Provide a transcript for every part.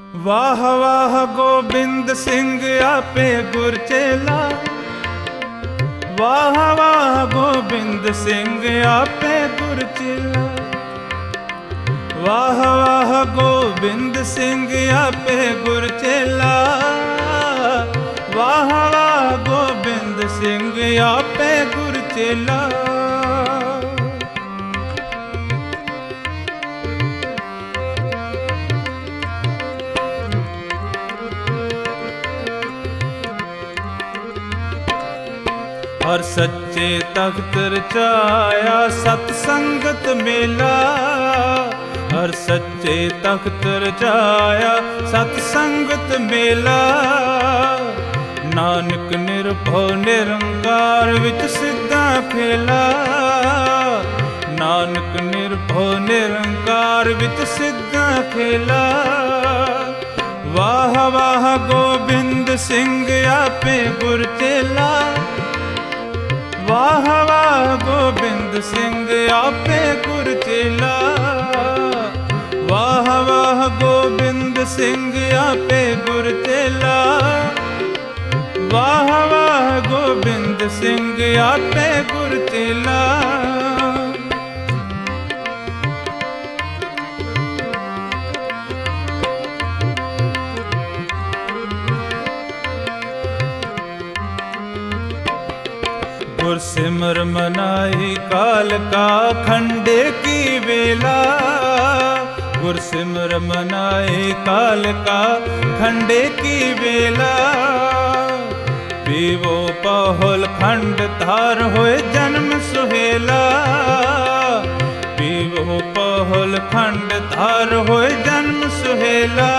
ਵਾਹ ਵਾਹ ਗੋਬਿੰਦ ਸਿੰਘ ਆਪੇ ਗੁਰ ਚੇਲਾ। ਵਾਹ ਵਾਹ ਗੋਬਿੰਦ ਸਿੰਘ ਆਪੇ ਗੁਰ ਚੇਲਾ। ਵਾਹ ਵਾਹ ਗੋਬਿੰਦ ਸਿੰਘ ਆਪੇ ਗੁਰ ਚੇਲਾ। ਵਾਹ ਵਾਹ ਗੋਬਿੰਦ ਸਿੰਘ ਆਪੇ ਗੁਰ ਚੇਲਾ। ਹਰ ਸੱਚੇ ਤਖਤ ਰਚਾਇਆ ਸਤ ਸੰਗਤ ਮੇਲਾ। ਹਰ ਸੱਚੇ ਤਖਤ ਰਚਾਇਆ ਸਤ ਸੰਗਤ ਮੇਲਾ। ਨਾਨਕ ਨਿਰਭਉ ਨਿਰੰਕਾਰ ਵਿੱਚ ਸਿੱਧਾ ਖੇਲਾ। ਨਾਨਕ ਨਿਰਭਉ ਨਿਰੰਕਾਰ ਵਿੱਚ ਸਿੱਧਾ ਖੇਲਾ। ਵਾਹ ਵਾਹ ਗੋਬਿੰਦ ਸਿੰਘ ਆਪੇ ਗੁਰ ਚੇਲਾ। ਵਾਹ ਵਾਹ ਗੋਬਿੰਦ ਸਿੰਘ ਆਪੇ ਗੁਰ ਚੇਲਾ। ਵਾਹ ਵਾਹ ਗੋਬਿੰਦ ਸਿੰਘ ਆਪੇ ਗੁਰ ਚੇਲਾ। ਵਾਹ ਵਾਹ ਗੋਬਿੰਦ ਸਿੰਘ ਆਪੇ ਗੁਰ ਚੇਲਾ। गुर सिमर मनाई काल का खंडे की वेला। गुर सिमर मनाई काल का खंडे की वेला। पीवो पहुल खंड धार होए जन्म सुहेला। पीवो पहुल खंड धार होए जन्म सुहेला।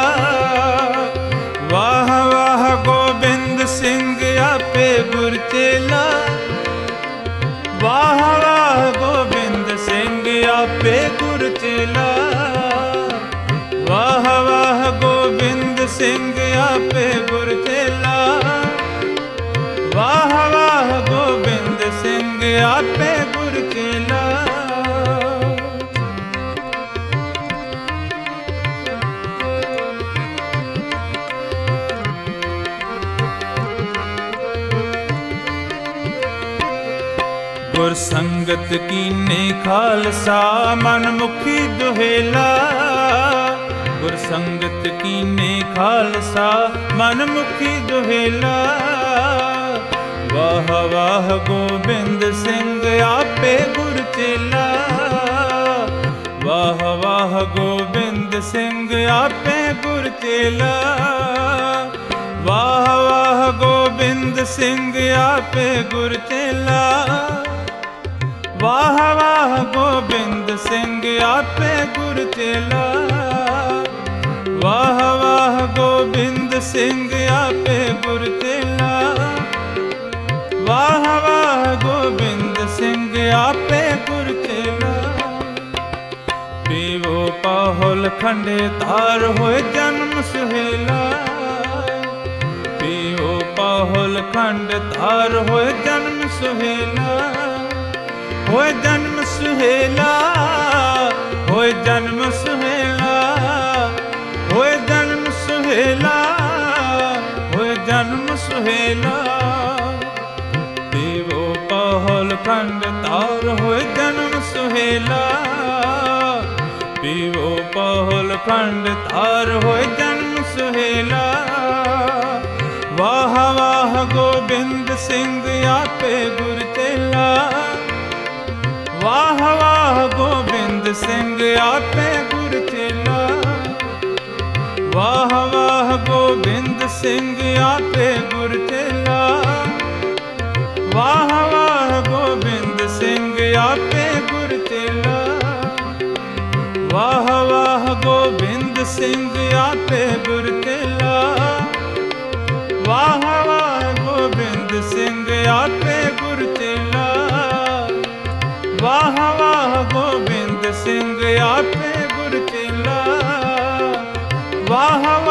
वाह वाह गोबिंद सिंह आपे गुर चेला। वाह वाह गोबिंद सिंह आपे गुर चेला। वाह वाह गोबिंद सिंह आपे गुर चेला। वाह वाह गोबिंद सिंह आपे गुर चेला। गुर संगत कीने खालसा मन मुखी दुहेला। गुर संगत कीने खालसा मन मुखी दुहेला। वाह वाह गोबिंद सिंह आपे गुर चेला। वाह वाह गोबिंद सिंह आपे गुर चेला। वाह वाह गोबिंद सिंह आपे गुर चेला। वाह वाह गोबिंद सिंह आपे गुर चेला। वाह वाह गोबिंद सिंह आपे गुर चेला। वाह वाह गोबिंद सिंह आपे गुर चेला। पीवो पाहुल खंडे धार होए जन्म सुहेला। पीवो पाहुल खंड धार होए जन्म सुहेला। होए जन्म सुहेला। होए जन्म सुहेला। होए जन्म सुहेला। होए जन्म सुहेला। पीवो पाहुल खंड धार होए जन्म सुहेला। पीवो पाहुल खंड धार होए जन्म सुहेला। वाह वाह गोबिंद सिंह आपे गुर चेला। वाह वाह गोबिंद सिंह आपे गुर चेला। वाह वाह गोबिंद सिंह आपे गुर चेला। वाह वाह गोबिंद सिंह आपे गुर चेला। वाह वाह गोबिंद सिंह आपे गुर चेला। वाह वाह गोबिंद सिंह आपे गुर चेला। वाह वाह गोबिंद सिंह आपे गुर चेला। वाह